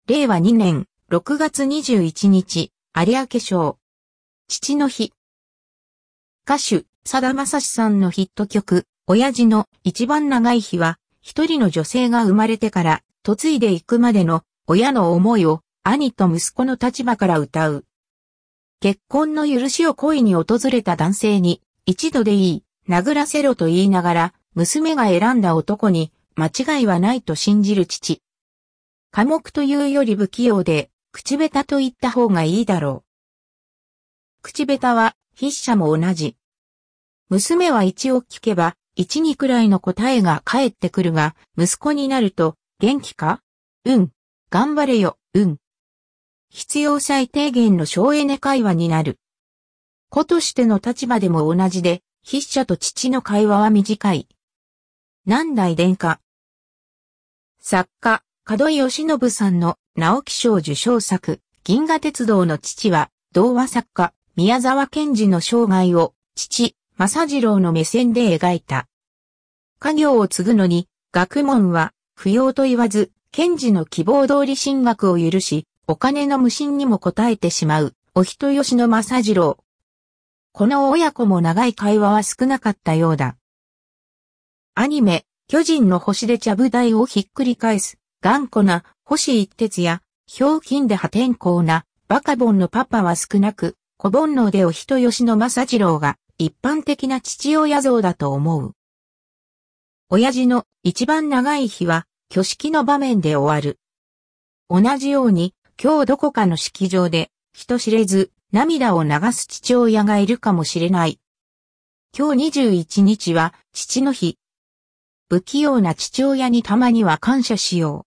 令和2年6月21日、有明賞。父の日。歌手、さだまさしさんのヒット曲、親父の一番長い日は、一人の女性が生まれてから嫁いでいくまでの親の思いを兄と息子の立場から歌う。結婚の許しを恋に訪れた男性に、一度でいい、殴らせろと言いながら、娘が選んだ男に間違いはないと信じる父。寡黙というより不器用で、口下手と言った方がいいだろう。口下手は筆者も同じ。娘は一を聞けば、一二くらいの答えが返ってくるが、息子になると、元気か？うん。頑張れよ、うん。必要最低限の省エネ会話になる。子としての立場でも同じで、筆者と父の会話は短い。何代殿下。作家、門井慶喜さんの直木賞受賞作、銀河鉄道の父は、童話作家、宮沢賢治の生涯を、父、政次郎の目線で描いた。家業を継ぐのに、学問は、不要と言わず、賢治の希望通り進学を許し、お金の無心にも応えてしまう、お人よしの政次郎。この親子も長い会話は少なかったようだ。アニメ、巨人の星でちゃぶ台をひっくり返す、頑固な星一徹や、ひょうきんで破天荒な、バカボンのパパは少なく、小煩悩でお人よしの政次郎が、一般的な父親像だと思う。親父の一番長い日は、挙式の場面で終わる。同じように、今日どこかの式場で、人知れず、涙を流す父親がいるかもしれない。今日21日は、父の日。不器用な父親にたまには感謝しよう。